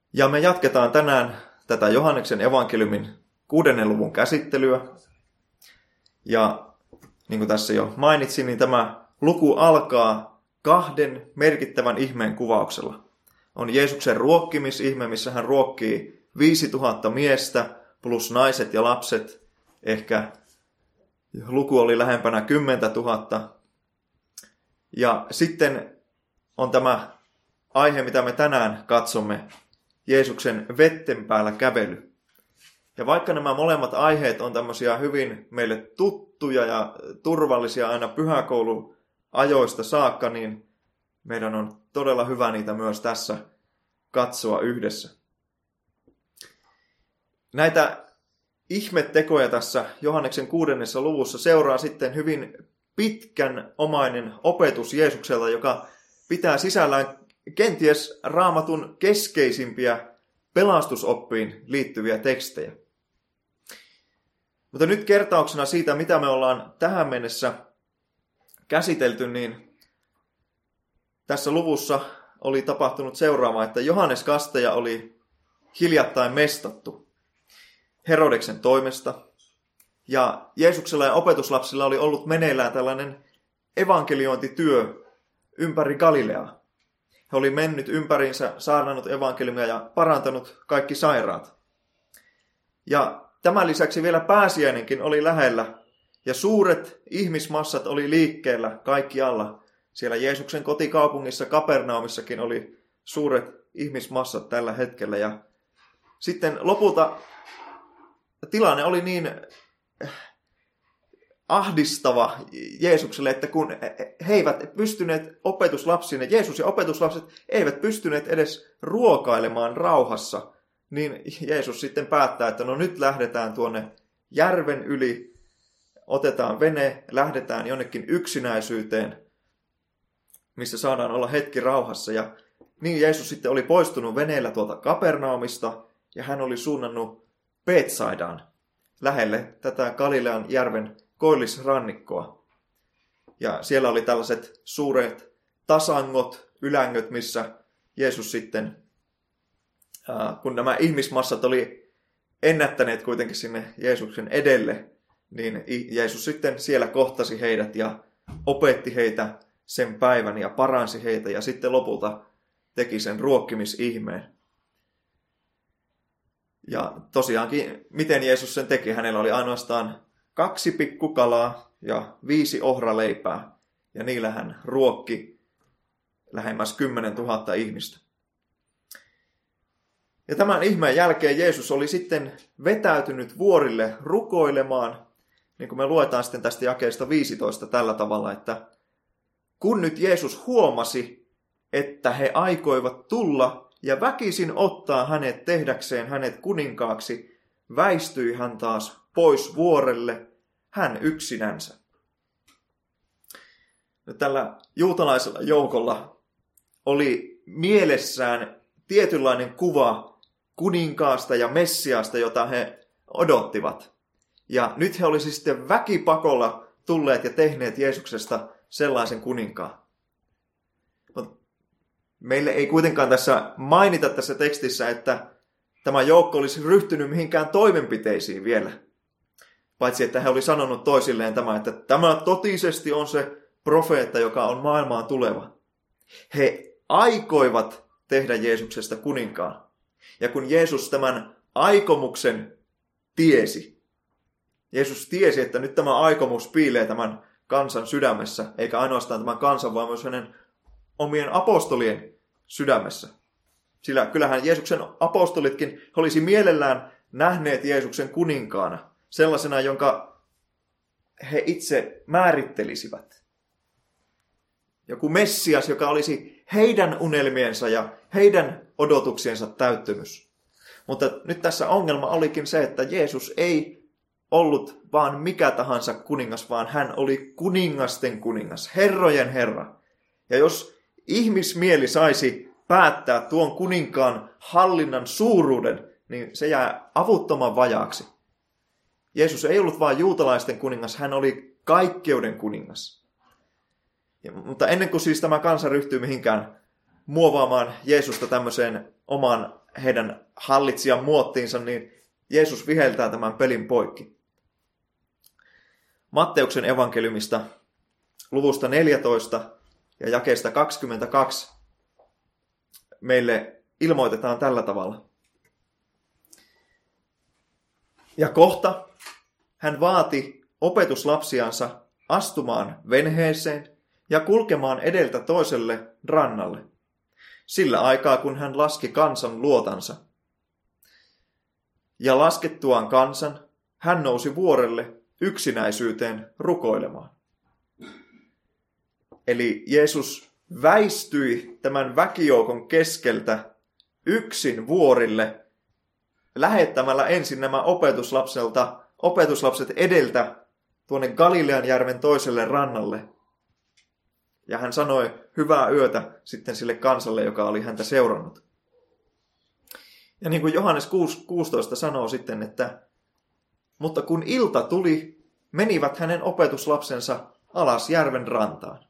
Ja me jatketaan tänään tätä Johanneksen evankeliumin 6. luvun käsittelyä. Ja niin kuin tässä jo mainitsin, niin tämä luku alkaa 2 merkittävän ihmeen kuvauksella. On Jeesuksen ruokkimisihme, missä hän ruokkii 5000 miestä plus naiset ja lapset. Ehkä luku oli lähempänä 10 000. Ja sitten on tämä aihe, mitä me tänään katsomme, Jeesuksen vetten päällä kävely. Ja vaikka nämä molemmat aiheet on tämmöisiä hyvin meille tuttuja ja turvallisia aina pyhäkoulun ajoista saakka, niin meidän on todella hyvä niitä myös tässä katsoa yhdessä. Näitä ihmettekoja tässä Johanneksen 6. luvussa seuraa sitten hyvin pitkän omainen opetus Jeesukselta, joka pitää sisällään kenties Raamatun keskeisimpiä pelastusoppiin liittyviä tekstejä. Mutta nyt kertauksena siitä, mitä me ollaan tähän mennessä käsitelty, niin tässä luvussa oli tapahtunut seuraava, että Johannes Kastaja oli hiljattain mestattu Herodeksen toimesta. Ja Jeesuksella ja opetuslapsilla oli ollut meneillään tällainen evankeliointityö ympäri Galileaa. He oli mennyt ympäriinsä, saarnannut evankeliumia ja parantanut kaikki sairaat. Ja tämän lisäksi vielä pääsiäinenkin oli lähellä. Ja suuret ihmismassat oli liikkeellä kaikkialla. Siellä Jeesuksen kotikaupungissa Kapernaumissakin oli suuret ihmismassat tällä hetkellä. Ja sitten lopulta tilanne oli niin ahdistava Jeesukselle, että kun he eivät pystyneet opetuslapsina, Jeesus ja opetuslapset eivät pystyneet edes ruokailemaan rauhassa, niin Jeesus sitten päättää, että no nyt lähdetään tuonne järven yli, otetaan vene, lähdetään jonnekin yksinäisyyteen, missä saadaan olla hetki rauhassa. Ja niin Jeesus sitten oli poistunut veneellä tuolta Kapernaumista ja hän oli suunnannut Betsaidaan, lähelle tätä Galilean järven koillisrannikkoa. Ja siellä oli tällaiset suuret tasangot, ylängöt, missä Jeesus sitten, kun nämä ihmismassat oli ennättäneet kuitenkin sinne Jeesuksen edelle, niin Jeesus sitten siellä kohtasi heidät ja opetti heitä sen päivän ja paransi heitä ja sitten lopulta teki sen ruokkimisihmeen. Ja tosiaankin, miten Jeesus sen teki? Hänellä oli ainoastaan 2 pikkukalaa ja 5 ohraleipää. Ja niillä hän ruokki lähemmäs 10 000 ihmistä. Ja tämän ihmeen jälkeen Jeesus oli sitten vetäytynyt vuorille rukoilemaan. Niin kuin me luetaan sitten tästä jakeesta 15 tällä tavalla, että kun nyt Jeesus huomasi, että he aikoivat tulla ja väkisin ottaa hänet tehdäkseen hänet kuninkaaksi, väistyi hän taas pois vuorelle, hän yksinänsä. Nyt tällä juutalaisella joukolla oli mielessään tietynlainen kuva kuninkaasta ja Messiasta, jota he odottivat. Ja nyt he olisivat sitten väkipakolla tulleet ja tehneet Jeesuksesta sellaisen kuninkaan. Meille ei kuitenkaan tässä mainita tässä tekstissä, että tämä joukko olisi ryhtynyt mihinkään toimenpiteisiin vielä. Paitsi, että he oli sanonut toisilleen tämä, että tämä totisesti on se profeetta, joka on maailmaan tuleva. He aikoivat tehdä Jeesuksesta kuninkaan. Ja kun Jeesus tämän aikomuksen tiesi, Jeesus tiesi, että nyt tämä aikomus piilee tämän kansan sydämessä, eikä ainoastaan tämän kansan, vaan myös hänen omien apostolien sydämessä. Sillä kyllähän Jeesuksen apostolitkin olisi mielellään nähneet Jeesuksen kuninkaana, sellaisena, jonka he itse määrittelisivät. Joku Messias, joka olisi heidän unelmiensa ja heidän odotuksiensa täyttymys. Mutta nyt tässä ongelma olikin se, että Jeesus ei ollut vaan mikä tahansa kuningas, vaan hän oli kuningasten kuningas, herrojen herra. Ja jos ihmismieli saisi päättää tuon kuninkaan hallinnan suuruuden, niin se jää avuttoman vajaaksi. Jeesus ei ollut vain juutalaisten kuningas, hän oli kaikkeuden kuningas. Mutta ennen kuin siis tämä kansa ryhtyy mihinkään muovaamaan Jeesusta tämmöiseen oman heidän hallitsijan muottiinsa, niin Jeesus viheltää tämän pelin poikki. Matteuksen evankeliumista luvusta 14 ja jakeesta 22 meille ilmoitetaan tällä tavalla. Ja kohta hän vaati opetuslapsiansa astumaan venheeseen ja kulkemaan edeltä toiselle rannalle, sillä aikaa kun hän laski kansan luotansa. Ja laskettuaan kansan, hän nousi vuorelle yksinäisyyteen rukoilemaan. Eli Jeesus väistyi tämän väkijoukon keskeltä yksin vuorille, lähettämällä ensin nämä opetuslapset edeltä tuonne Galilean järven toiselle rannalle. Ja hän sanoi hyvää yötä sitten sille kansalle, joka oli häntä seurannut. Ja niin kuin Johannes 6:16 sanoo sitten, että mutta kun ilta tuli, menivät hänen opetuslapsensa alas järven rantaan.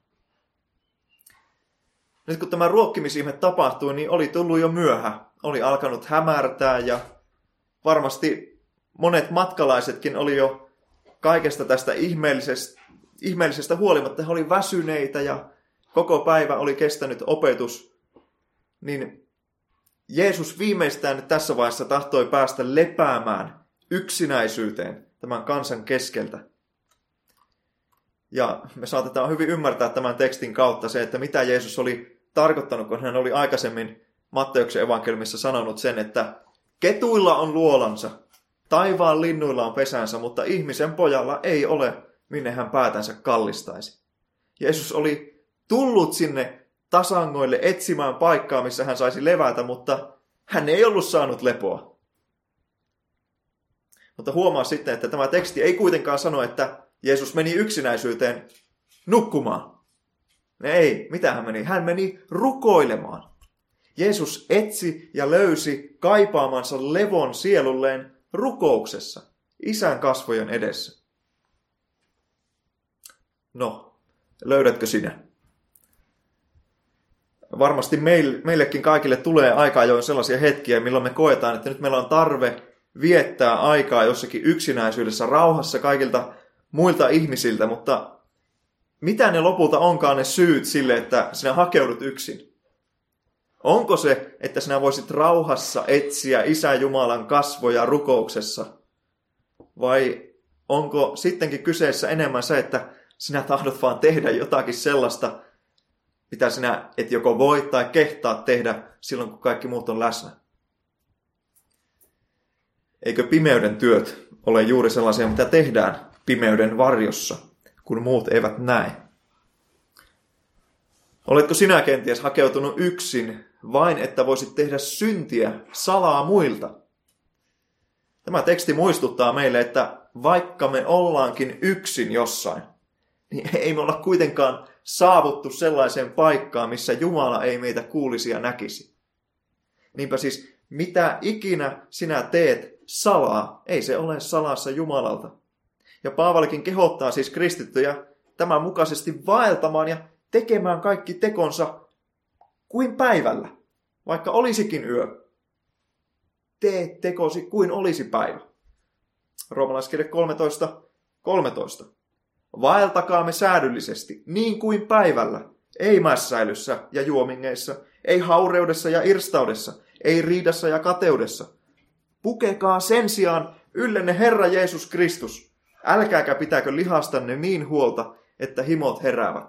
Nyt kun tämä ruokkimisihme tapahtui, niin oli tullut jo myöhä. Oli alkanut hämärtää ja varmasti monet matkalaisetkin oli jo kaikesta tästä ihmeellisestä huolimatta. He oli väsyneitä ja koko päivä oli kestänyt opetus. Niin Jeesus viimeistään nyt tässä vaiheessa tahtoi päästä lepäämään yksinäisyyteen tämän kansan keskeltä. Ja me saatetaan hyvin ymmärtää tämän tekstin kautta se, että mitä Jeesus oli tarkoittanut, kun hän oli aikaisemmin Matteuksen evankeliumissa sanonut sen, että ketuilla on luolansa, taivaan linnuilla on pesänsä, mutta ihmisen pojalla ei ole, minne hän päätänsä kallistaisi. Jeesus oli tullut sinne tasangoille etsimään paikkaa, missä hän saisi levätä, mutta hän ei ollut saanut lepoa. Mutta huomaa sitten, että tämä teksti ei kuitenkaan sano, että Jeesus meni yksinäisyyteen nukkumaan. Ei, mitä hän meni? Hän meni rukoilemaan. Jeesus etsi ja löysi kaipaamansa levon sielulleen rukouksessa, Isän kasvojen edessä. No, löydätkö sinä? Varmasti meillekin kaikille tulee aika ajoin sellaisia hetkiä, milloin me koetaan, että nyt meillä on tarve viettää aikaa jossakin yksinäisyydessä, rauhassa kaikilta muilta ihmisiltä, mutta mitä ne lopulta onkaan ne syyt sille, että sinä hakeudut yksin? Onko se, että sinä voisit rauhassa etsiä Isä Jumalan kasvoja rukouksessa? Vai onko sittenkin kyseessä enemmän se, että sinä tahdot vaan tehdä jotakin sellaista, mitä sinä et joko voi tai kehtaa tehdä silloin, kun kaikki muut on läsnä? Eikö pimeyden työt ole juuri sellaisia, mitä tehdään pimeyden varjossa, kun muut eivät näe? Oletko sinä kenties hakeutunut yksin vain, että voisit tehdä syntiä salaa muilta? Tämä teksti muistuttaa meille, että vaikka me ollaankin yksin jossain, niin ei me olla kuitenkaan saavuttu sellaiseen paikkaan, missä Jumala ei meitä kuulisi ja näkisi. Niinpä siis, mitä ikinä sinä teet salaa, ei se ole salassa Jumalalta. Ja Paavalikin kehottaa siis kristittyjä tämän mukaisesti vaeltamaan ja tekemään kaikki tekonsa kuin päivällä, vaikka olisikin yö. Tee tekosi kuin olisi päivä. Roomalaiskirje 13:13. Vaeltakaamme säädyllisesti, niin kuin päivällä, ei mässäilyssä ja juomingeissa, ei haureudessa ja irstaudessa, ei riidassa ja kateudessa. Pukekaa sen sijaan yllenne Herra Jeesus Kristus. Älkääkä pitääkö lihastanne niin huolta, että himot heräävät.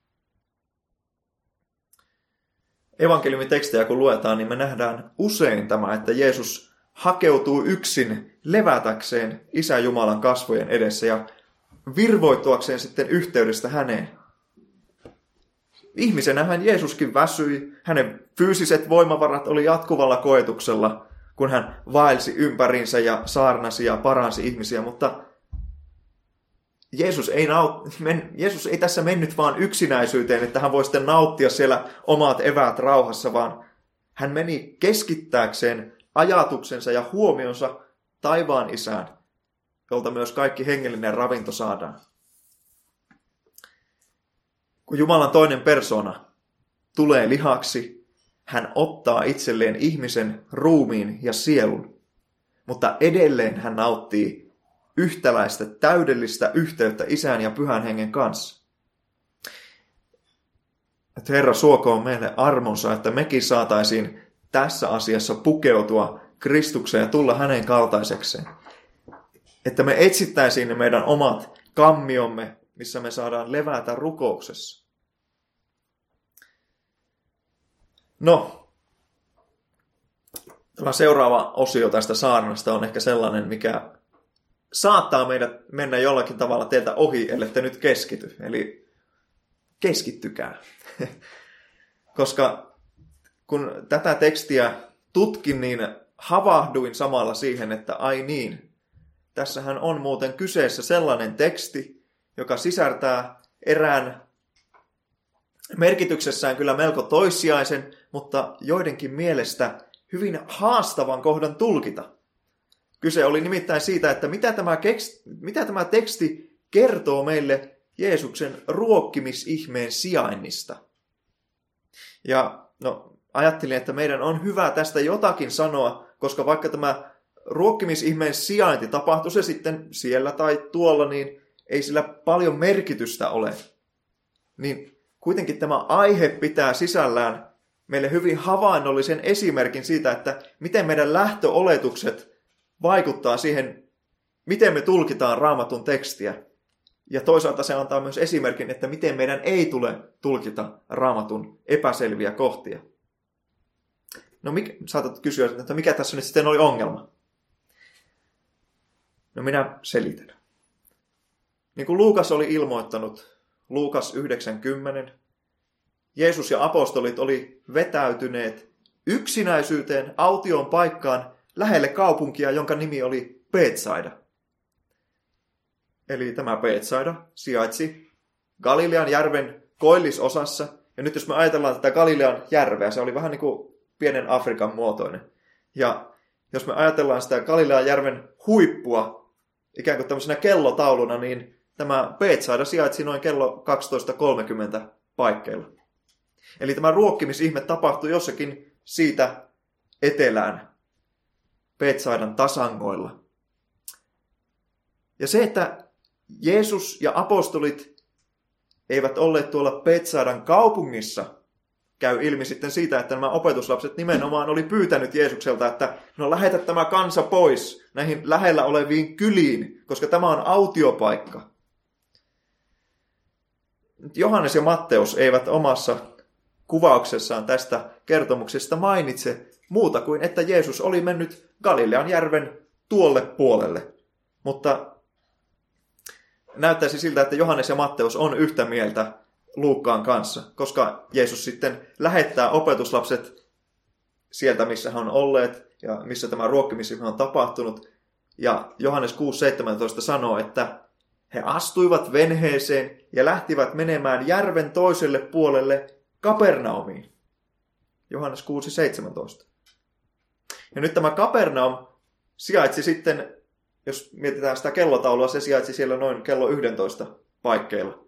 Evankeliumitekstejä kun luetaan, niin me nähdään usein tämä, että Jeesus hakeutuu yksin levätäkseen Isä Jumalan kasvojen edessä ja virvoittuakseen sitten yhteydestä häneen. Ihmisenähän Jeesuskin väsyi, hänen fyysiset voimavarat oli jatkuvalla koetuksella, kun hän vaelsi ympäriinsä ja saarnasi ja paransi ihmisiä, mutta Jeesus ei tässä mennyt vaan yksinäisyyteen, että hän voi sitten nauttia siellä omat eväät rauhassa, vaan hän meni keskittääkseen ajatuksensa ja huomionsa taivaan Isään, jolta myös kaikki hengellinen ravinto saadaan. Kun Jumalan toinen persona tulee lihaksi, hän ottaa itselleen ihmisen ruumiin ja sielun, mutta edelleen hän nauttii yhtäläistä täydellistä yhteyttä Isän ja Pyhän Hengen kanssa. Että Herra suokoon meille armonsa, että mekin saataisiin tässä asiassa pukeutua Kristukseen ja tulla hänen kaltaisekseen. Että me etsittäisiin ne meidän omat kammiomme, missä me saadaan levätä rukouksessa. No, tämä seuraava osio tästä saarnasta on ehkä sellainen, mikä saattaa meidät mennä jollakin tavalla teiltä ohi, ellette nyt keskity. Eli keskittykää. Koska kun tätä tekstiä tutkin, niin havahduin samalla siihen, että ai niin, tässähän on muuten kyseessä sellainen teksti, joka sisältää erään merkityksessään kyllä melko toissijaisen, mutta joidenkin mielestä hyvin haastavan kohdan tulkita. Kyse oli nimittäin siitä, että mitä tämä teksti kertoo meille Jeesuksen ruokkimisihmeen sijainnista. Ja ajattelin, että meidän on hyvä tästä jotakin sanoa, koska vaikka tämä ruokkimisihmeen sijainti tapahtui se sitten siellä tai tuolla, niin ei sillä paljon merkitystä ole. Niin kuitenkin tämä aihe pitää sisällään meille hyvin havainnollisen esimerkin siitä, että miten meidän lähtöoletukset vaikuttaa siihen, miten me tulkitaan Raamatun tekstiä. Ja toisaalta se antaa myös esimerkin, että miten meidän ei tule tulkita Raamatun epäselviä kohtia. No saatat kysyä, että mikä tässä nyt sitten oli ongelma? No minä selitän. Niin kuin Luukas oli ilmoittanut, Luukas 9:10, Jeesus ja apostolit oli vetäytyneet yksinäisyyteen autioon paikkaan lähelle kaupunkia, jonka nimi oli Betsaida. Eli tämä Betsaida sijaitsi Galilean järven koillisosassa. Ja nyt jos me ajatellaan tätä Galilean järveä, se oli vähän niin kuin pienen Afrikan muotoinen. Ja jos me ajatellaan sitä Galilean järven huippua ikään kuin tämmöisenä kellotauluna, niin tämä Betsaida sijaitsi noin kello 12:30 paikkeilla. Eli tämä ruokkimisihme tapahtui jossakin siitä etelään Betsaidan tasangoilla. Ja se, että Jeesus ja apostolit eivät olleet tuolla Betsaidan kaupungissa, käy ilmi sitten siitä, että nämä opetuslapset nimenomaan oli pyytänyt Jeesukselta, että lähetä tämä kansa pois näihin lähellä oleviin kyliin, koska tämä on autiopaikka. Johannes ja Matteus eivät omassa kuvauksessaan tästä kertomuksesta mainitse muuta kuin, että Jeesus oli mennyt Galilean järven tuolle puolelle. Mutta näyttäisi siltä, että Johannes ja Matteus on yhtä mieltä Luukkaan kanssa, koska Jeesus sitten lähettää opetuslapset sieltä, missä he on olleet ja missä tämä ruokkimisihme on tapahtunut. Ja Johannes 6:17 sanoo, että he astuivat venheeseen ja lähtivät menemään järven toiselle puolelle Kapernaumiin. Johannes 6:17. Ja nyt tämä Kapernaum sijaitsi sitten, jos mietitään sitä kellotaulua, se sijaitsi siellä noin kello 11 paikkeilla.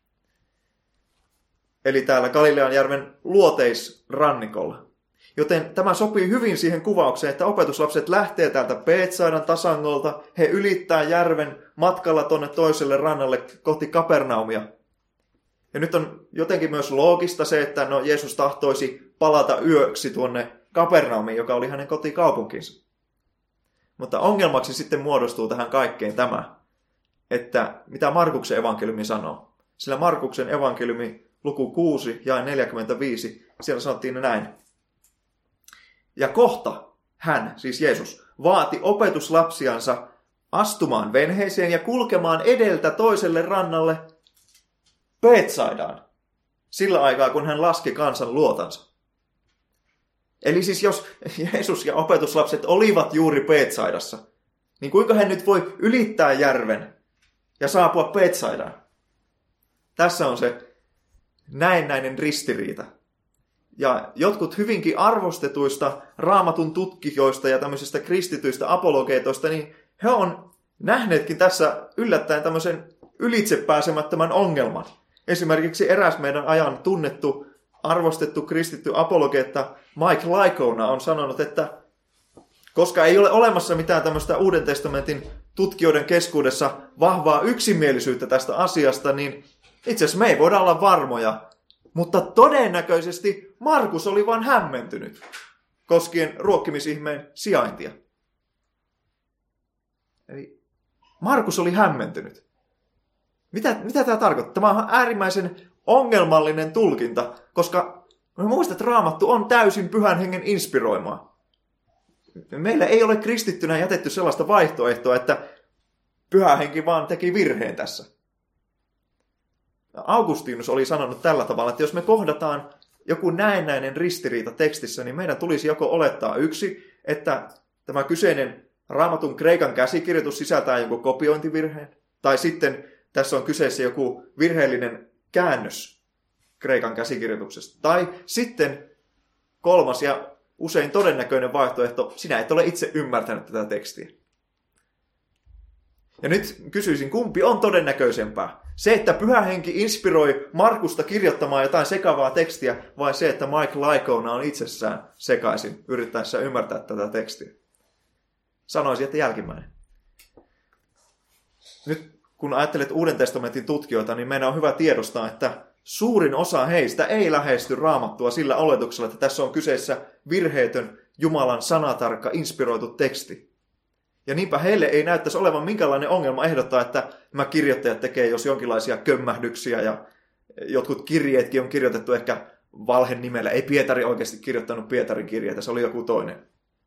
Eli täällä Galilean järven luoteisrannikolla. Joten tämä sopii hyvin siihen kuvaukseen, että opetuslapset lähtee täältä Betsaidan tasangolta, he ylittää järven matkalla tuonne toiselle rannalle kohti Kapernaumia. Ja nyt on jotenkin myös loogista se, että Jeesus tahtoisi palata yöksi tuonne Kapernaumiin, joka oli hänen kotikaupunkinsa. Mutta ongelmaksi sitten muodostuu tähän kaikkeen tämä, että mitä Markuksen evankeliumi sanoo. Sillä Markuksen evankeliumi luku 6 jae 45, siellä sanottiin näin. Ja kohta hän, siis Jeesus, vaati opetuslapsiansa astumaan venheeseen ja kulkemaan edeltä toiselle rannalle Betsaidaan, sillä aikaa kun hän laski kansan luotansa. Eli siis jos Jeesus ja opetuslapset olivat juuri Betsaidassa, niin kuinka hän nyt voi ylittää järven ja saapua Betsaidaan? Tässä on se näennäinen ristiriita. Ja jotkut hyvinkin arvostetuista Raamatun tutkijoista ja tämmöisistä kristityistä apologeetoista, niin he on nähneetkin tässä yllättäen tämmöisen ylitsepääsemättömän ongelman. Esimerkiksi eräs meidän ajan tunnettu, arvostettu kristitty apologeetta Mike Licona on sanonut, että koska ei ole olemassa mitään tämmöistä Uuden testamentin tutkijoiden keskuudessa vahvaa yksimielisyyttä tästä asiasta, niin itse asiassa me ei voida olla varmoja. Mutta todennäköisesti Markus oli vain hämmentynyt koskien ruokkimisihmeen sijaintia. Eli Markus oli hämmentynyt. Mitä tämä tarkoittaa? Tämä on äärimmäisen ongelmallinen tulkinta, koska me muistat, että Raamattu on täysin Pyhän Hengen inspiroimaa. Meillä ei ole kristittynä jätetty sellaista vaihtoehtoa, että Pyhä Henki vaan teki virheen tässä. Augustinus oli sanonut tällä tavalla, että jos me kohdataan joku näennäinen ristiriita tekstissä, niin meidän tulisi joko olettaa yksi, että tämä kyseinen Raamatun kreikan käsikirjoitus sisältää joku kopiointivirheen, tai sitten tässä on kyseessä joku virheellinen käännös kreikan käsikirjoituksesta. Tai sitten kolmas ja usein todennäköinen vaihtoehto, sinä et ole itse ymmärtänyt tätä tekstiä. Ja nyt kysyisin, kumpi on todennäköisempää? Se, että Pyhä Henki inspiroi Markusta kirjoittamaan jotain sekavaa tekstiä, vai se, että Mike Licona on itsessään sekaisin yrittäessä ymmärtää tätä tekstiä? Sanoisin, että jälkimmäinen. Nyt kun ajattelet Uuden testamentin tutkijoita, niin meidän on hyvä tiedostaa, että suurin osa heistä ei lähesty Raamattua sillä oletuksella, että tässä on kyseessä virheetön Jumalan sanatarkka inspiroitu teksti. Ja niinpä heille ei näyttäisi olevan minkälainen ongelma ehdottaa, että nämä kirjoittajat tekee jos jonkinlaisia kömmähdyksiä ja jotkut kirjeetkin on kirjoitettu ehkä valhen nimellä. Ei Pietari oikeasti kirjoittanut Pietarin kirjeitä, se oli joku toinen.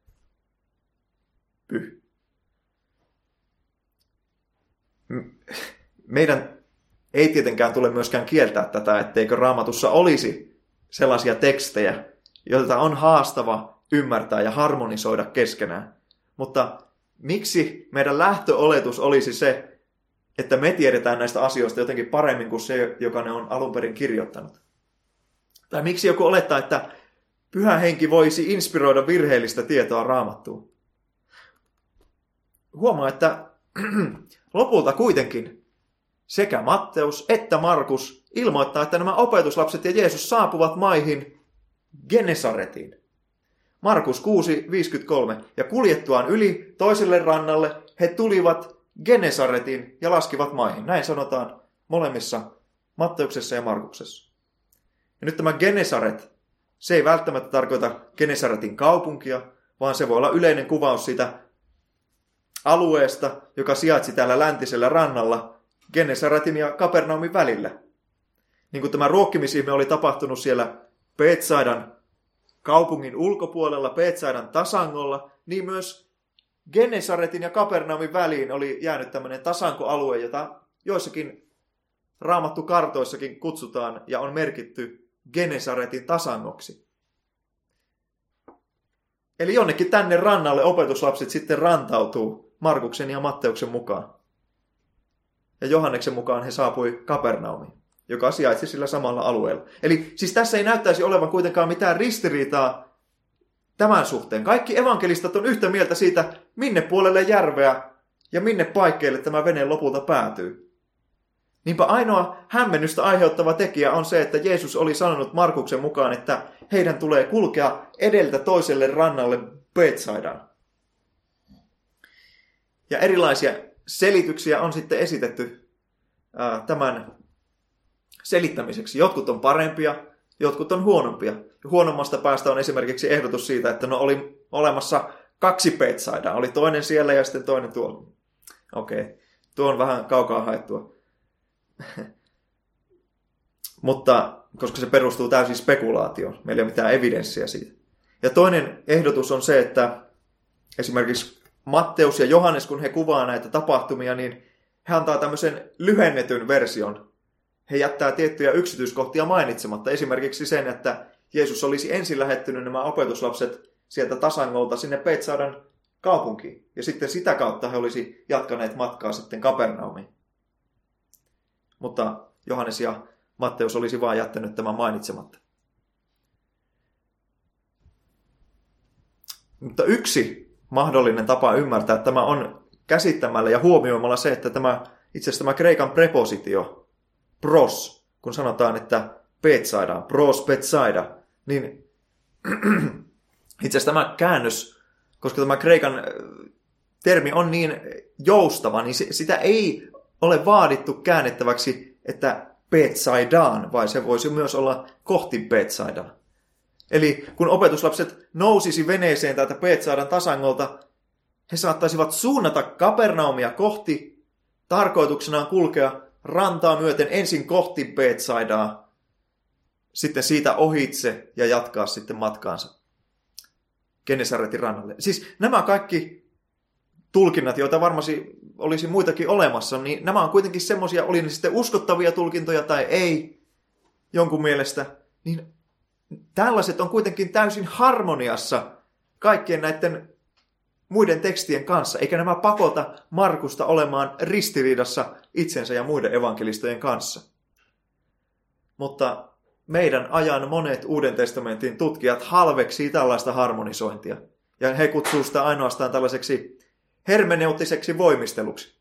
Meidän ei tietenkään tule myöskään kieltää tätä, etteikö Raamatussa olisi sellaisia tekstejä, joita on haastava ymmärtää ja harmonisoida keskenään. Mutta miksi meidän lähtöoletus olisi se, että me tiedetään näistä asioista jotenkin paremmin kuin se, joka ne on alun perin kirjoittanut? Tai miksi joku olettaa, että Pyhä Henki voisi inspiroida virheellistä tietoa Raamattuun? Huomaa, että lopulta kuitenkin sekä Matteus että Markus ilmoittaa, että nämä opetuslapset ja Jeesus saapuvat maihin Genesaretiin. Markus 6:53. Ja kuljettuaan yli toiselle rannalle he tulivat Genesaretiin ja laskivat maihin. Näin sanotaan molemmissa Matteuksessa ja Markuksessa. Ja nyt tämä Genesaret, se ei välttämättä tarkoita Genesaretin kaupunkia, vaan se voi olla yleinen kuvaus siitä alueesta, joka sijaitsi täällä läntisellä rannalla Genesaretin ja Kapernaumin välillä. Niin kuin tämä ruokkimisihme oli tapahtunut siellä Betsaidan kaupungin ulkopuolella, Betsaidan tasangolla, niin myös Genesaretin ja Kapernaumin väliin oli jäänyt tämmöinen tasankoalue, jota joissakin raamattukartoissakin kutsutaan ja on merkitty Genesaretin tasangoksi. Eli jonnekin tänne rannalle opetuslapset sitten rantautuu Markuksen ja Matteuksen mukaan. Ja Johanneksen mukaan he saapui Kapernaumiin, joka sijaitsi sillä samalla alueella. Eli siis tässä ei näyttäisi olevan kuitenkaan mitään ristiriitaa tämän suhteen. Kaikki evankelistat on yhtä mieltä siitä, minne puolelle järveä ja minne paikkeille tämä vene lopulta päätyy. Niinpä ainoa hämmennystä aiheuttava tekijä on se, että Jeesus oli sanonut Markuksen mukaan, että heidän tulee kulkea edeltä toiselle rannalle Betsaidaan. Ja erilaisia selityksiä on sitten esitetty tämän selittämiseksi. Jotkut on parempia, jotkut on huonompia. Huonommasta päästä on esimerkiksi ehdotus siitä, että oli olemassa 2 Betsaidaa. Oli toinen siellä ja sitten toinen tuolla. Okei, tuo on vähän kaukaa haettua. Mutta koska se perustuu täysin spekulaatioon, meillä ei ole mitään evidenssiä siitä. Ja toinen ehdotus on se, että esimerkiksi Matteus ja Johannes, kun he kuvaa näitä tapahtumia, niin he antaa tämmöisen lyhennetyn version. He jättää tiettyjä yksityiskohtia mainitsematta. Esimerkiksi sen, että Jeesus olisi ensin lähettänyt nämä opetuslapset sieltä tasangolta sinne Betsaidan kaupunkiin. Ja sitten sitä kautta he olisi jatkaneet matkaa sitten Kapernaumiin. Mutta Johannes ja Matteus olisi vain jättänyt tämän mainitsematta. Mutta yksi mahdollinen tapa ymmärtää tämä on käsittämällä ja huomioimalla se, että itse asiassa tämä kreikan prepositio, pros, kun sanotaan, että Betsaida, pros Betsaida, niin Itse asiassa tämä käännös, koska tämä kreikan termi on niin joustava, niin sitä ei ole vaadittu käännettäväksi, että Betsaidaan, vai se voisi myös olla kohti Betsaidaa. Eli kun opetuslapset nousisi veneeseen täältä Betsaidan tasangolta, he saattaisivat suunnata Kapernaumia kohti, tarkoituksenaan kulkea rantaa myöten ensin kohti Betsaidaa, sitten siitä ohitse ja jatkaa sitten matkaansa Genesaretin rannalle. Siis nämä kaikki tulkinnat, joita varmasti olisi muitakin olemassa, niin nämä on kuitenkin semmoisia, oli ne sitten uskottavia tulkintoja tai ei jonkun mielestä, niin tällaiset on kuitenkin täysin harmoniassa kaikkien näiden muiden tekstien kanssa, eikä nämä pakota Markusta olemaan ristiriidassa itsensä ja muiden evankelistojen kanssa. Mutta meidän ajan monet Uuden testamentin tutkijat halveksii tällaista harmonisointia, ja he kutsuu sitä ainoastaan tällaiseksi hermeneuttiseksi voimisteluksi.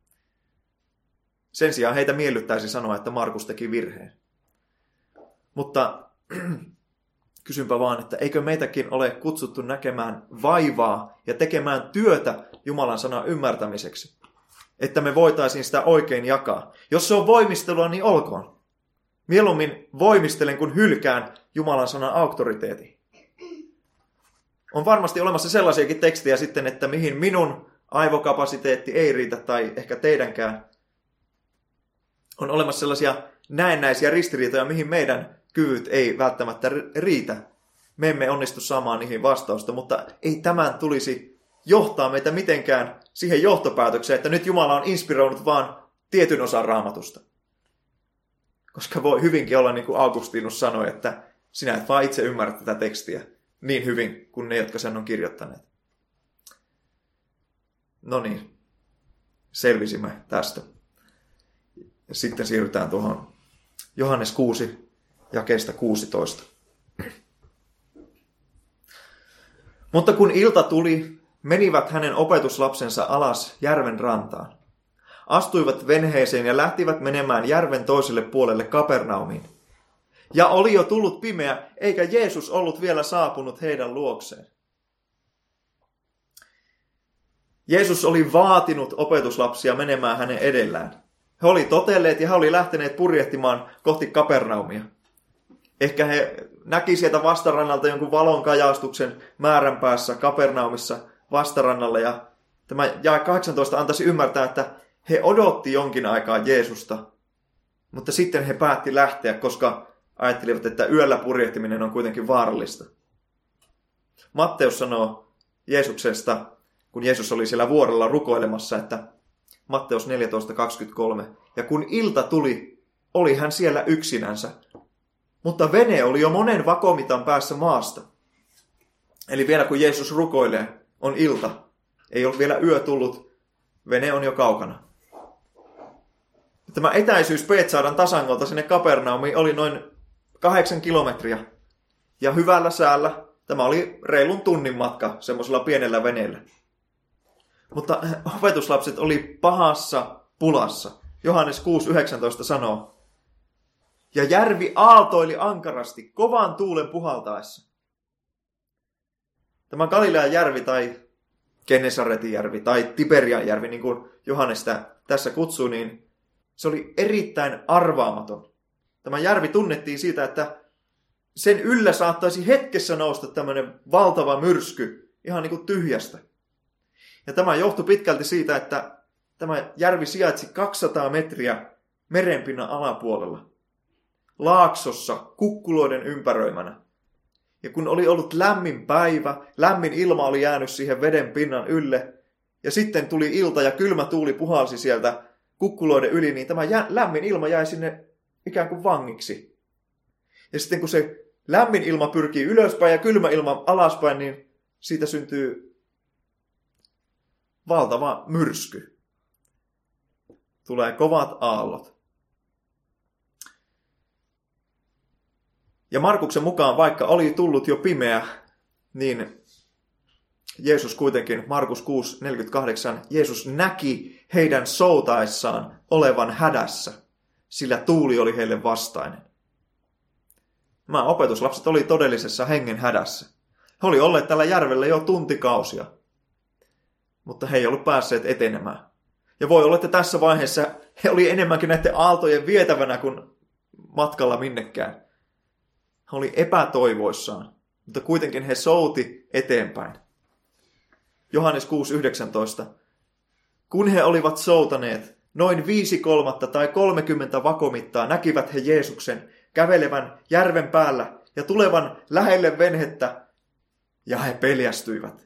Sen sijaan heitä miellyttäisi sanoa, että Markus teki virheen. Mutta kysynpä vaan, että eikö meitäkin ole kutsuttu näkemään vaivaa ja tekemään työtä Jumalan sanan ymmärtämiseksi, että me voitaisiin sitä oikein jakaa. Jos se on voimistelua, niin olkoon. Mieluummin voimistelen, kun hylkään Jumalan sanan auktoriteetin. On varmasti olemassa sellaisiakin tekstejä sitten, että mihin minun aivokapasiteetti ei riitä, tai ehkä teidänkään. On olemassa sellaisia näennäisiä ristiriitoja, mihin meidän kyvyt ei välttämättä riitä. Me emme onnistu saamaan niihin vastausta, mutta ei tämän tulisi johtaa meitä mitenkään siihen johtopäätökseen, että nyt Jumala on inspiroinut vaan tietyn osan Raamatusta. Koska voi hyvinkin olla, niin kuin Augustinus sanoi, että sinä et vaan itse ymmärrä tätä tekstiä niin hyvin kuin ne, jotka sen on kirjoittaneet. No niin, selvisimme tästä. Ja sitten siirrytään tuohon Johannes 6, jakeesta 16. Mutta kun ilta tuli, menivät hänen opetuslapsensa alas järven rantaan. Astuivat venheeseen ja lähtivät menemään järven toiselle puolelle Kapernaumiin. Ja oli jo tullut pimeä, eikä Jeesus ollut vielä saapunut heidän luokseen. Jeesus oli vaatinut opetuslapsia menemään hänen edellään. He oli totelleet ja he oli lähteneet purjehtimaan kohti Kapernaumia. Ehkä he näki sieltä vastarannalta jonkun valon kajaustuksen määränpäässä Kapernaumissa vastarannalle. Ja tämä jae 18 antaisi ymmärtää, että he odotti jonkin aikaa Jeesusta, mutta sitten he päätti lähteä, koska ajattelivat, että yöllä purjehtiminen on kuitenkin vaarallista. Matteus sanoo Jeesuksesta, kun Jeesus oli siellä vuorella rukoilemassa, että Matteus 14:23, ja kun ilta tuli, oli hän siellä yksinänsä, mutta vene oli jo monen vakomitan päässä maasta. Eli vielä kun Jeesus rukoilee, on ilta, ei ole vielä yö tullut, vene on jo kaukana. Tämä etäisyys Betsaidan tasangolta sinne Kapernaumiin oli noin 8 kilometriä. Ja hyvällä säällä tämä oli reilun tunnin matka semmoisella pienellä veneellä. Mutta opetuslapset oli pahassa pulassa. Johannes 6:19 sanoo. Ja järvi aaltoili ankarasti kovan tuulen puhaltaessa. Tämä Galilean järvi tai Genesaretin järvi tai Tiberian järvi, niin kuin Johannes sitä tässä kutsuu, niin se oli erittäin arvaamaton. Tämä järvi tunnettiin siitä, että sen yllä saattaisi hetkessä nousta tämmöinen valtava myrsky ihan niin kuin tyhjästä. Ja tämä johtui pitkälti siitä, että tämä järvi sijaitsi 200 metriä merenpinnan alapuolella. Laaksossa, kukkuloiden ympäröimänä. Ja kun oli ollut lämmin päivä, lämmin ilma oli jäänyt siihen veden pinnan ylle, ja sitten tuli ilta ja kylmä tuuli puhalsi sieltä kukkuloiden yli, niin tämä lämmin ilma jäi sinne ikään kuin vangiksi. Ja sitten kun se lämmin ilma pyrkii ylöspäin ja kylmä ilma alaspäin, niin siitä syntyy valtava myrsky. Tulee kovat aallot. Ja Markuksen mukaan, vaikka oli tullut jo pimeä, niin Jeesus kuitenkin, Markus 6:48, Jeesus näki heidän soutaessaan olevan hädässä, sillä tuuli oli heille vastainen. Nämä opetuslapset oli todellisessa hengen hädässä. He oli olleet tällä järvellä jo tuntikausia, mutta he ei ollut päässeet etenemään. Ja voi olla, että tässä vaiheessa he oli enemmänkin näiden aaltojen vietävänä kuin matkalla minnekään. He oli epätoivoissaan, mutta kuitenkin he souti eteenpäin. Johannes 6:19. Kun he olivat soutaneet, noin 5/3 tai 30 vakomittaa näkivät he Jeesuksen kävelevän järven päällä ja tulevan lähelle venhettä, ja he peljästyivät.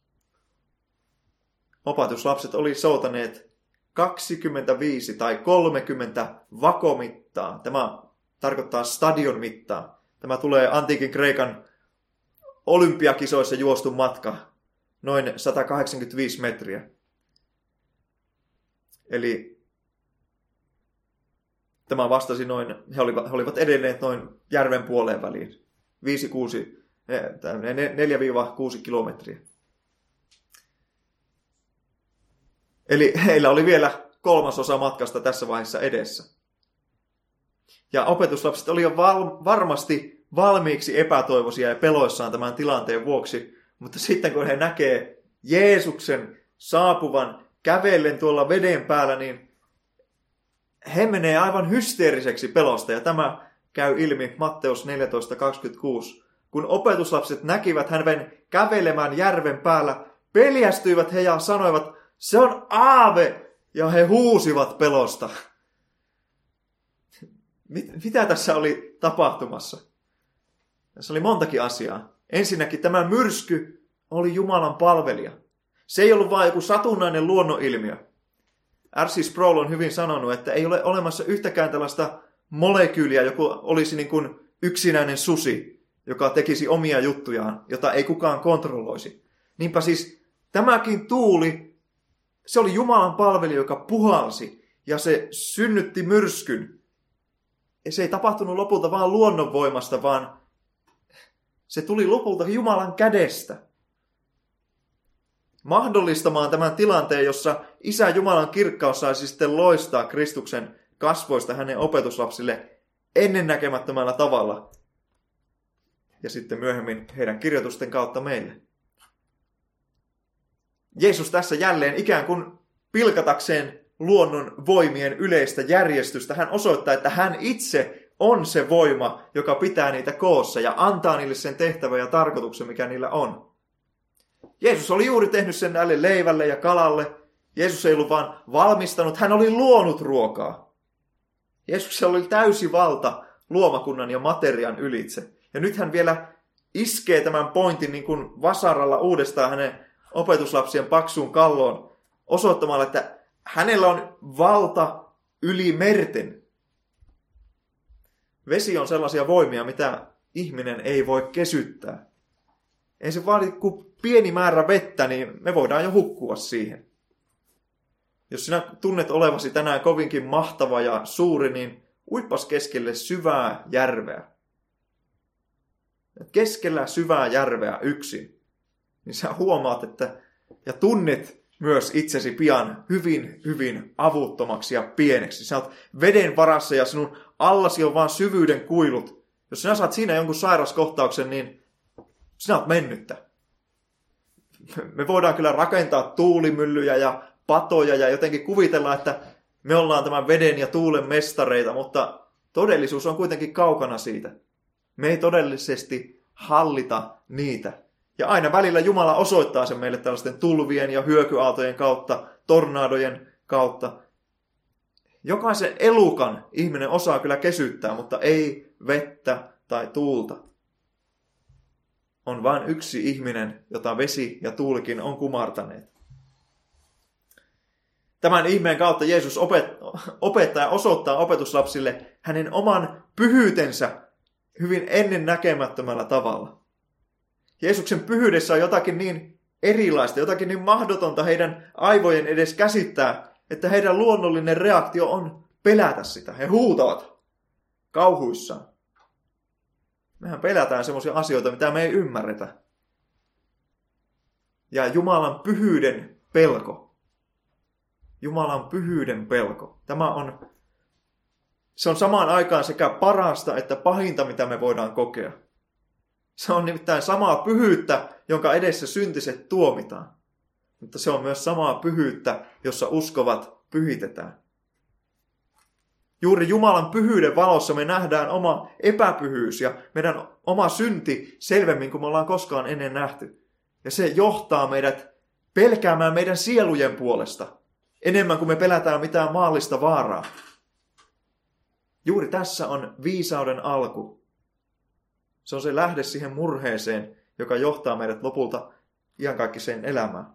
Opetuslapset oli soutaneet 25 tai 30 vakomittaa. Tämä tarkoittaa stadion mittaa. Tämä tulee antiikin Kreikan olympiakisoissa juostun matka, noin 185 metriä. Eli tämä vastasi noin, he olivat edenneet noin järven puoleen väliin. 4-6 kilometriä. Eli heillä oli vielä 1/3 matkasta tässä vaiheessa edessä. Ja opetuslapset oli jo varmasti valmiiksi epätoivoisia ja peloissaan tämän tilanteen vuoksi, mutta sitten kun he näkee Jeesuksen saapuvan kävellen tuolla veden päällä, niin he menee aivan hysteeriseksi pelosta. Ja tämä käy ilmi Matteus 14:26. Kun opetuslapset näkivät hänen kävelemään järven päällä, peljästyivät he ja sanoivat, se on aave, ja he huusivat pelosta. Mitä tässä oli tapahtumassa? Tässä oli montakin asiaa. Ensinnäkin tämä myrsky oli Jumalan palvelija. Se ei ollut vain joku satunnainen luonnonilmiö. R.C. Sproul on hyvin sanonut, että ei ole olemassa yhtäkään tällaista molekyyliä, joku olisi niin kuin yksinäinen susi, joka tekisi omia juttujaan, jota ei kukaan kontrolloisi. Niinpä siis tämäkin tuuli, se oli Jumalan palvelija, joka puhalsi ja se synnytti myrskyn. Ja se ei tapahtunut lopulta vaan luonnonvoimasta, vaan se tuli lopulta Jumalan kädestä. Mahdollistamaan tämän tilanteen, jossa Isä Jumalan kirkkaus saisi sitten loistaa Kristuksen kasvoista hänen opetuslapsille ennennäkemättömällä tavalla. Ja sitten myöhemmin heidän kirjoitusten kautta meille. Jeesus tässä jälleen ikään kuin pilkatakseen luonnon voimien yleistä järjestystä. Hän osoittaa, että hän itse on se voima, joka pitää niitä koossa ja antaa niille sen tehtävän ja tarkoituksen, mikä niillä on. Jeesus oli juuri tehnyt sen näille leivälle ja kalalle. Jeesus ei ollut vaan valmistanut, hän oli luonut ruokaa. Jeesuksella oli täysi valta luomakunnan ja materian ylitse. Ja nyt hän vielä iskee tämän pointin niin kuin vasaralla uudestaan hänen opetuslapsien paksuun kalloon osoittamalla, että hänellä on valta yli merten. Vesi on sellaisia voimia, mitä ihminen ei voi kesyttää. Ei se vaadi kuin pieni määrä vettä, niin me voidaan jo hukkua siihen. Jos sinä tunnet olevasi tänään kovinkin mahtava ja suuri, niin uippas keskelle syvää järveä. Keskellä syvää järveä yksin. Niin sä huomaat, että ja tunnet myös itsesi pian hyvin, hyvin avuttomaksi ja pieneksi. Sä oot veden varassa ja sinun allasi on vaan syvyyden kuilut. Jos sinä saat siinä jonkun sairaskohtauksen, niin sinä oot mennyttä. Me voidaan kyllä rakentaa tuulimyllyjä ja patoja ja jotenkin kuvitella, että me ollaan tämän veden ja tuulen mestareita, mutta todellisuus on kuitenkin kaukana siitä. Me ei todellisesti hallita niitä. Ja aina välillä Jumala osoittaa sen meille tällaisten tulvien ja hyökyaaltojen kautta, tornadojen kautta. Jokaisen elukan ihminen osaa kyllä kesyttää, mutta ei vettä tai tuulta. On vain yksi ihminen, jota vesi ja tuulikin on kumartaneet. Tämän ihmeen kautta Jeesus opettaa ja osoittaa opetuslapsille hänen oman pyhyytensä hyvin ennennäkemättömällä tavalla. Jeesuksen pyhyydessä on jotakin niin erilaista, jotakin niin mahdotonta heidän aivojen edes käsittää, että heidän luonnollinen reaktio on pelätä sitä. He huutavat kauhuissaan. Mehän pelätään semmoisia asioita, mitä me ei ymmärretä. Ja Jumalan pyhyyden pelko. Jumalan pyhyyden pelko. Tämä on Se on samaan aikaan sekä parasta että pahinta, mitä me voidaan kokea. Se on nimittäin samaa pyhyyttä, jonka edessä syntiset tuomitaan. Mutta se on myös samaa pyhyyttä, jossa uskovat pyhitetään. Juuri Jumalan pyhyyden valossa me nähdään oma epäpyhyys ja meidän oma synti selvemmin kuin me ollaan koskaan ennen nähty. Ja se johtaa meidät pelkäämään meidän sielujen puolesta enemmän kuin me pelätään mitään maallista vaaraa. Juuri tässä on viisauden alku. Se on se lähde siihen murheeseen, joka johtaa meidät lopulta iankaikkiseen elämään.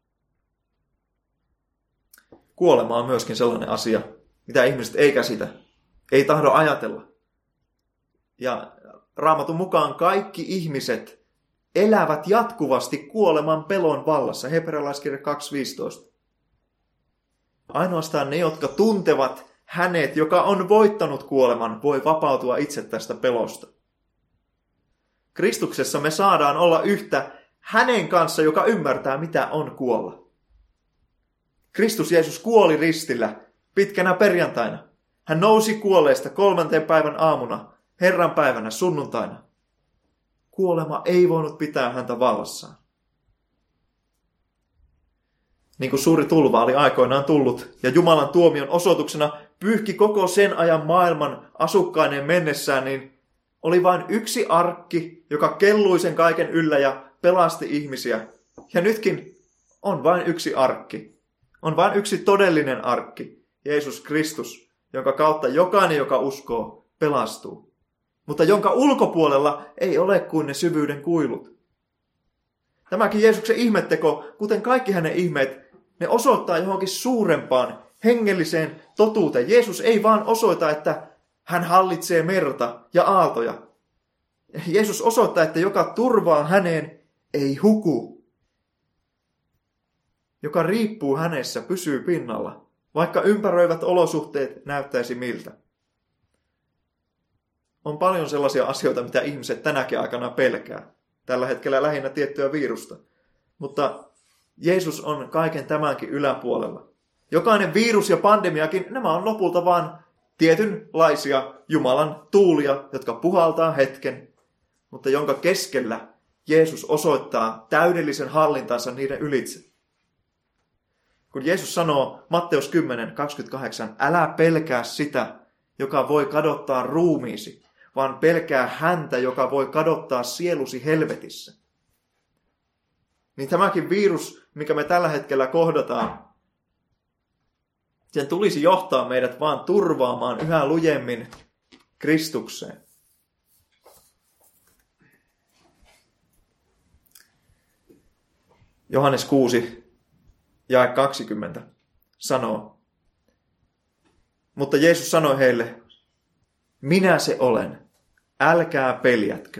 Kuolema on myöskin sellainen asia, mitä ihmiset ei käsitä, ei tahdo ajatella. Ja Raamatun mukaan kaikki ihmiset elävät jatkuvasti kuoleman pelon vallassa. Hebrealaiskirja 2.15. Ainoastaan ne, jotka tuntevat hänet, joka on voittanut kuoleman, voi vapautua itse tästä pelosta. Kristuksessa me saadaan olla yhtä hänen kanssa, joka ymmärtää, mitä on kuolla. Kristus Jeesus kuoli ristillä pitkänä perjantaina. Hän nousi kuolleesta 3. päivän aamuna, Herran päivänä sunnuntaina. Kuolema ei voinut pitää häntä vallassaan. Niin kuin suuri tulva oli aikoinaan tullut ja Jumalan tuomion osoituksena pyyhki koko sen ajan maailman asukkaineen mennessään, niin oli vain yksi arkki, joka kellui sen kaiken yllä ja pelasti ihmisiä. Ja nytkin on vain yksi arkki. On vain yksi todellinen arkki, Jeesus Kristus, jonka kautta jokainen, joka uskoo, pelastuu. Mutta jonka ulkopuolella ei ole kuin ne syvyyden kuilut. Tämäkin Jeesuksen ihmetteko, kuten kaikki hänen ihmeet, ne osoittaa johonkin suurempaan, hengelliseen totuuteen. Jeesus ei vaan osoita, että hän hallitsee merta ja aaltoja. Jeesus osoittaa, että joka turvaa häneen, ei huku. Joka riippuu hänessä, pysyy pinnalla, vaikka ympäröivät olosuhteet näyttäisi miltä. On paljon sellaisia asioita, mitä ihmiset tänäkin aikana pelkää. Tällä hetkellä lähinnä tiettyä virusta. Mutta Jeesus on kaiken tämänkin yläpuolella. Jokainen virus ja pandemiakin, nämä on lopulta vain tietynlaisia Jumalan tuulia, jotka puhaltaa hetken, mutta jonka keskellä Jeesus osoittaa täydellisen hallintansa niiden ylitse. Kun Jeesus sanoo Matteus 10:28, älä pelkää sitä, joka voi kadottaa ruumiisi, vaan pelkää häntä, joka voi kadottaa sielusi helvetissä. Niin tämäkin virus, mikä me tällä hetkellä kohdataan, sen tulisi johtaa meidät vaan turvaamaan yhä lujemmin Kristukseen. Johannes 6, jae 20 sanoo. Mutta Jeesus sanoi heille, minä se olen, älkää peljätkö.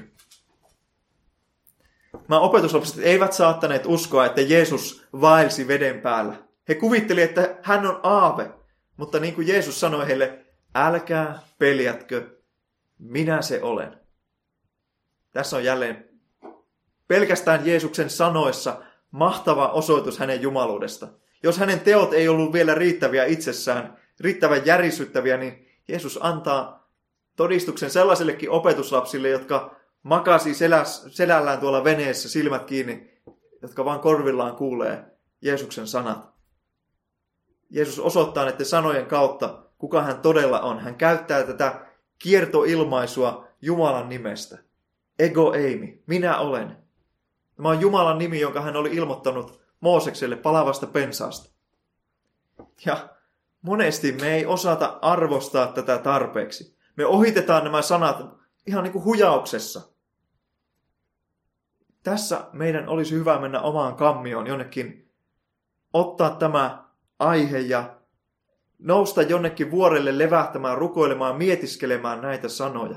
Opetuslapset eivät saattaneet uskoa, että Jeesus vaelsi veden päällä. He kuvittelivat, että hän on aave, mutta niin kuin Jeesus sanoi heille, älkää peljätkö, minä se olen. Tässä on jälleen pelkästään Jeesuksen sanoissa mahtava osoitus hänen jumaluudesta. Jos hänen teot ei ollut vielä riittäviä itsessään, riittävän järisyttäviä, niin Jeesus antaa todistuksen sellaisellekin opetuslapsille, jotka makasi selällään tuolla veneessä silmät kiinni, jotka vaan korvillaan kuulee Jeesuksen sanat. Jeesus osoittaa näiden sanojen kautta, kuka hän todella on. Hän käyttää tätä kiertoilmaisua Jumalan nimestä. Ego eimi, minä olen. Tämä on Jumalan nimi, jonka hän oli ilmoittanut Moosekselle palavasta pensaasta. Ja monesti me ei osata arvostaa tätä tarpeeksi. Me ohitetaan nämä sanat ihan niin kuin hujauksessa. Tässä meidän olisi hyvä mennä omaan kammioon jonnekin, ottaa tämä aihe ja nousta jonnekin vuorelle levähtämään, rukoilemaan, mietiskelemään näitä sanoja.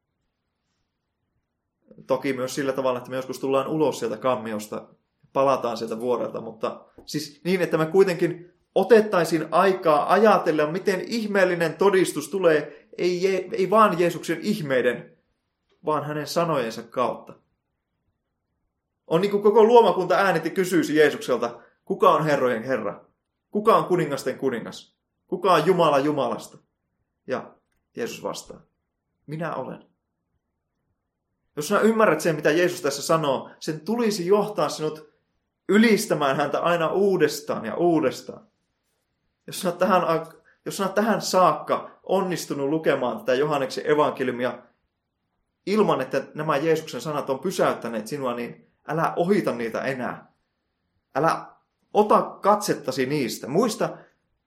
Toki myös sillä tavalla, että me joskus tullaan ulos sieltä kammiosta, palataan sieltä vuorelta, mutta siis niin, että me kuitenkin otettaisiin aikaa ajatella, miten ihmeellinen todistus tulee, ei vaan Jeesuksen ihmeiden, vaan hänen sanojensa kautta. On niin kuin koko luomakunta äänetti kysyisi Jeesukselta, kuka on herrojen Herra? Kuka on kuningasten kuningas? Kuka on Jumala Jumalasta? Ja Jeesus vastaa. Minä olen. Jos sinä ymmärrät sen, mitä Jeesus tässä sanoo, sen tulisi johtaa sinut ylistämään häntä aina uudestaan ja uudestaan. Jos sinä olet tähän saakka onnistunut lukemaan tätä Johanneksen evankeliumia ilman, että nämä Jeesuksen sanat on pysäyttäneet sinua, niin älä ohita niitä enää. Älä ota katsettasi niistä. Muista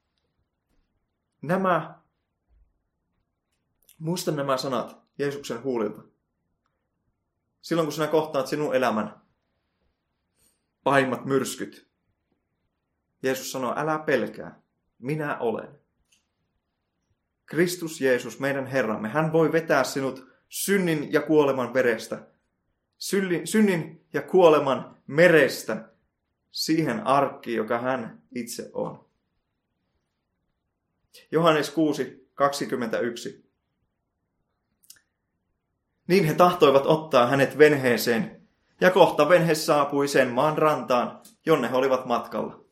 nämä sanat Jeesuksen huulilta. Silloin kun sinä kohtaat sinun elämän pahimmat myrskyt, Jeesus sanoo, älä pelkää, minä olen. Kristus Jeesus, meidän Herramme, hän voi vetää sinut synnin ja kuoleman verestä, synnin ja kuoleman merestä siihen arkkiin, joka hän itse on. Johannes 6:21. Niin he tahtoivat ottaa hänet venheeseen, ja kohta venhe saapui sen maan rantaan, jonne he olivat matkalla.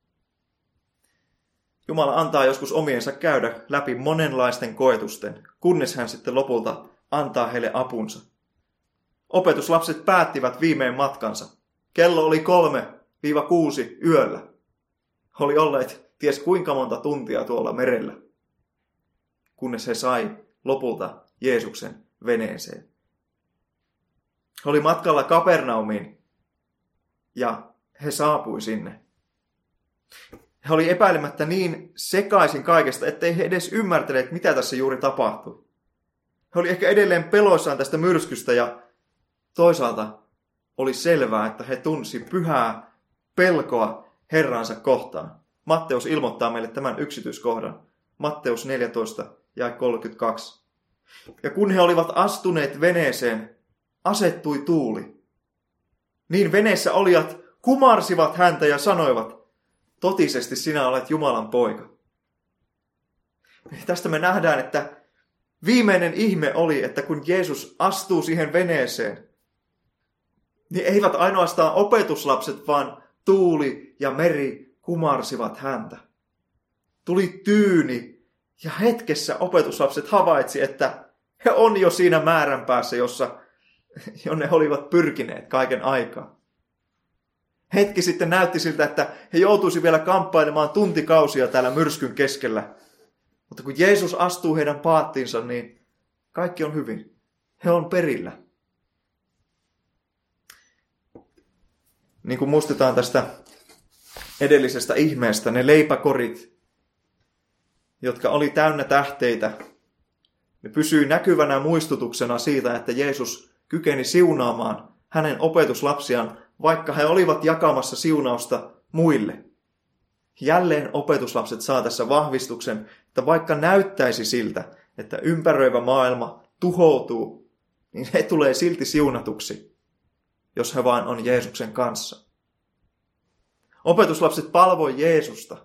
Jumala antaa joskus omiensa käydä läpi monenlaisten koetusten, kunnes hän sitten lopulta antaa heille apunsa. Opetuslapset päättivät viimein matkansa. Kello oli 3-6 yöllä. Oli olleet ties kuinka monta tuntia tuolla merellä, kunnes he sai lopulta Jeesuksen veneeseen. He oli matkalla Kapernaumiin ja he saapui sinne. He oli epäilemättä niin sekaisin kaikesta, ettei he edes ymmärtäneet, mitä tässä juuri tapahtui. He oli ehkä edelleen peloissaan tästä myrskystä ja toisaalta oli selvää, että he tunsi pyhää pelkoa Herransa kohtaan. Matteus ilmoittaa meille tämän yksityiskohdan. Matteus 14:32. Ja kun he olivat astuneet veneeseen, asettui tuuli. Niin veneessä olijat kumarsivat häntä ja sanoivat, totisesti sinä olet Jumalan poika. Tästä me nähdään, että viimeinen ihme oli, että kun Jeesus astuu siihen veneeseen, niin eivät ainoastaan opetuslapset, vaan tuuli ja meri kumarsivat häntä. Tuli tyyni ja hetkessä opetuslapset havaitsi, että he on jo siinä määränpäässä, jonne he olivat pyrkineet kaiken aikaa. Hetki sitten näytti siltä, että he joutuisi vielä kamppailemaan tuntikausia täällä myrskyn keskellä. Mutta kun Jeesus astuu heidän paattiinsa, niin kaikki on hyvin. He on perillä. Niin kuin muistetaan tästä edellisestä ihmeestä, ne leipäkorit, jotka oli täynnä tähteitä, ne pysyi näkyvänä muistutuksena siitä, että Jeesus kykeni siunaamaan hänen opetuslapsiaan, vaikka he olivat jakamassa siunausta muille. Jälleen opetuslapset saa tässä vahvistuksen, että vaikka näyttäisi siltä, että ympäröivä maailma tuhoutuu, niin he tulee silti siunatuksi, jos he vain on Jeesuksen kanssa. Opetuslapset palvoi Jeesusta.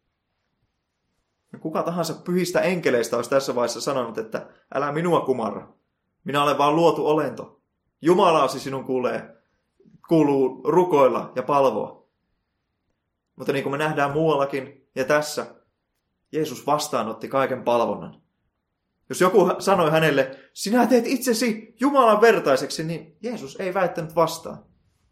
Ja kuka tahansa pyhistä enkeleistä olisi tässä vaiheessa sanonut, että älä minua kumarra. Minä olen vain luotu olento. Jumalaasi sinun kuuluu rukoilla ja palvoa. Mutta niin kuin me nähdään muuallakin ja tässä, Jeesus vastaanotti kaiken palvonnan. Jos joku sanoi hänelle, sinä teet itsesi Jumalan vertaiseksi, niin Jeesus ei väittänyt vastaan.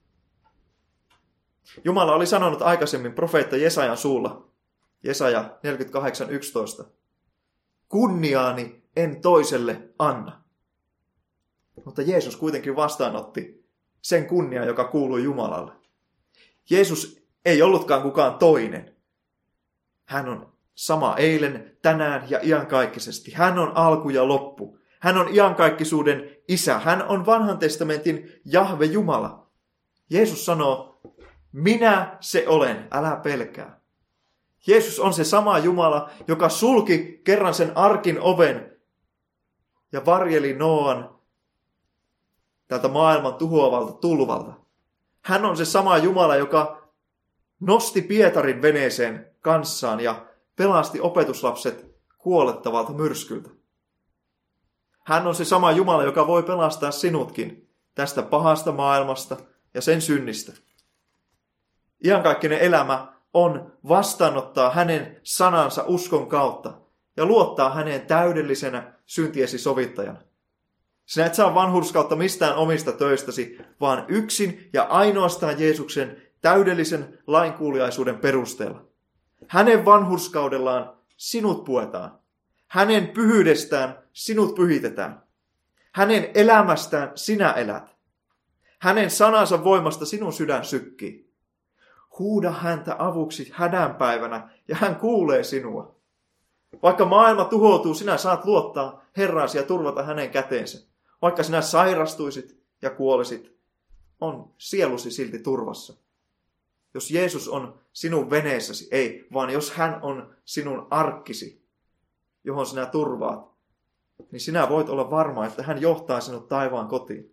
Jumala oli sanonut aikaisemmin profeetta Jesajan suulla, Jesaja 48:11. Kunniaani en toiselle anna. Mutta Jeesus kuitenkin vastaanotti sen kunnian, joka kuului Jumalalle. Jeesus ei ollutkaan kukaan toinen. Hän on sama eilen, tänään ja iankaikkisesti. Hän on alku ja loppu. Hän on iankaikkisuuden isä. Hän on vanhan testamentin Jahve Jumala. Jeesus sanoo, minä se olen, älä pelkää. Jeesus on se sama Jumala, joka sulki kerran sen arkin oven ja varjeli Nooan tältä maailman tuhoavalta tulvalta. Hän on se sama Jumala, joka nosti Pietarin veneeseen kanssaan ja pelasti opetuslapset kuolettavalta myrskyltä. Hän on se sama Jumala, joka voi pelastaa sinutkin tästä pahasta maailmasta ja sen synnistä. Iankaikkinen elämä on vastaanottaa hänen sanansa uskon kautta ja luottaa häneen täydellisenä syntiesi sovittajana. Sinä et saa vanhurskautta mistään omista töistäsi, vaan yksin ja ainoastaan Jeesuksen täydellisen lainkuuliaisuuden perusteella. Hänen vanhurskaudellaan sinut puetaan. Hänen pyhyydestään sinut pyhitetään. Hänen elämästään sinä elät. Hänen sanansa voimasta sinun sydän sykkii. Huuda häntä avuksi hädänpäivänä ja hän kuulee sinua. Vaikka maailma tuhoutuu, sinä saat luottaa Herraasi ja turvata hänen käteensä. Vaikka sinä sairastuisit ja kuolisit, on sielusi silti turvassa. Jos Jeesus on sinun veneessäsi, ei, vaan jos hän on sinun arkkisi, johon sinä turvaat, niin sinä voit olla varma, että hän johtaa sinut taivaan kotiin.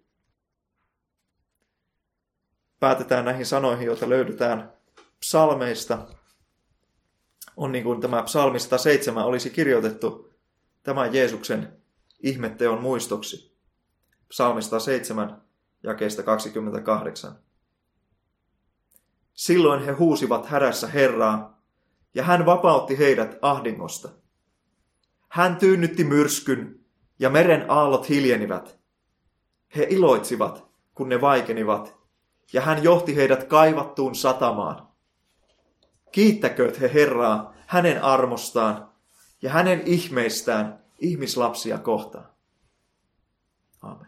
Päätetään näihin sanoihin, joita löydetään psalmeista. On niin kuin tämä psalmi 107 olisi kirjoitettu tämän Jeesuksen ihmetteon muistoksi. Psalmi 107, jakeesta 28. Silloin he huusivat hädässä Herraa, ja hän vapautti heidät ahdingosta. Hän tyynnytti myrskyn, ja meren aallot hiljenivät. He iloitsivat, kun ne vaikenivat, ja hän johti heidät kaivattuun satamaan. Kiittäkööt he Herraa hänen armostaan ja hänen ihmeistään ihmislapsia kohtaan. Aamen.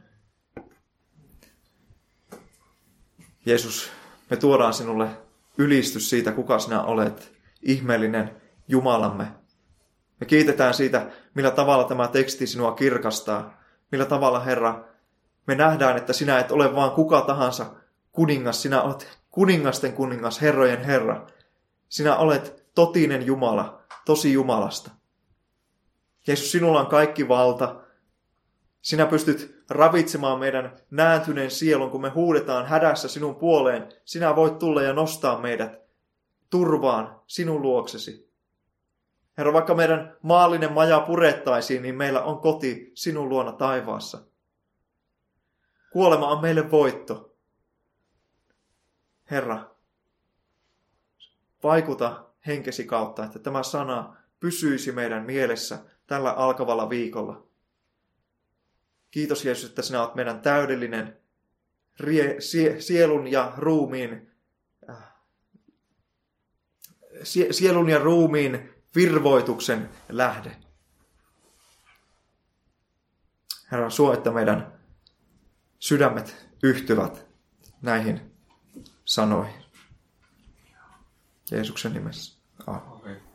Jeesus, me tuodaan sinulle ylistys siitä, kuka sinä olet, ihmeellinen Jumalamme. Me kiitetään siitä, millä tavalla tämä teksti sinua kirkastaa. Millä tavalla, Herra, me nähdään, että sinä et ole vaan kuka tahansa kuningas. Sinä olet kuningasten kuningas, herrojen Herra. Sinä olet totinen Jumala, tosi Jumalasta. Jeesus, sinulla on kaikki valta. Sinä pystyt ravitsemaan meidän nääntyneen sielun, kun me huudetaan hädässä sinun puoleen. Sinä voit tulla ja nostaa meidät turvaan sinun luoksesi. Herra, vaikka meidän maallinen maja purettaisiin, niin meillä on koti sinun luona taivaassa. Kuolema on meille voitto. Herra, vaikuta henkesi kautta, että tämä sana pysyisi meidän mielessä tällä alkavalla viikolla. Kiitos Jeesus, että sinä olet meidän täydellinen sielun ja ruumiin virvoituksen lähde. Herra, suo, että meidän sydämet yhtyvät näihin sanoihin. Jeesuksen nimessä. Aamen.